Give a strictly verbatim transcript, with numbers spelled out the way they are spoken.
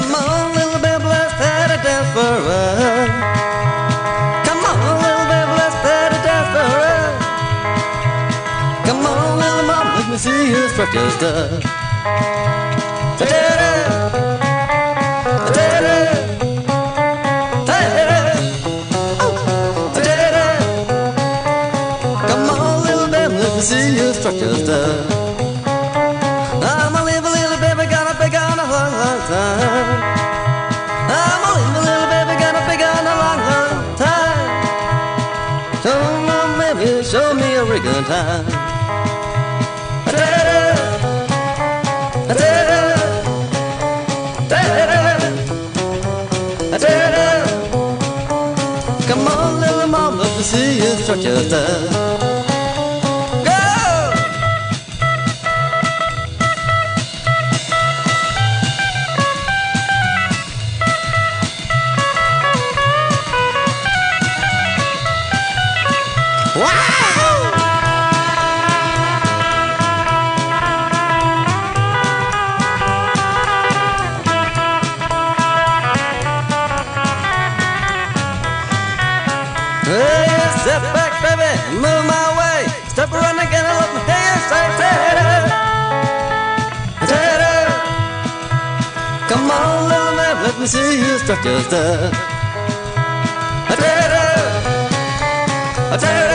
Come on, little baby, let's have a dance for us. Come on, little baby, let's have a dance for us. Come on, little mama, let me see you strut your stuff. Ta-da-da, ta-da-da, ta-da-da, oh, ta-da-da. Come on, little baby, let me see you strut your stuff. I'm a little, little baby, got a big on a long, long time. I'm a little, little baby, got a big on a long, long time. Come on, baby, show me a real good time. Ta-da-da, ta-da-da, ta-da-da, ta-da-da. Come on, little mama, let me see you strut your stuff. Hey, step back, baby, move my way. Step around again and let me hear you say, ta-da, ta-da. Come on, little man, let me see you strut your stuff. Ta-da, ta-da.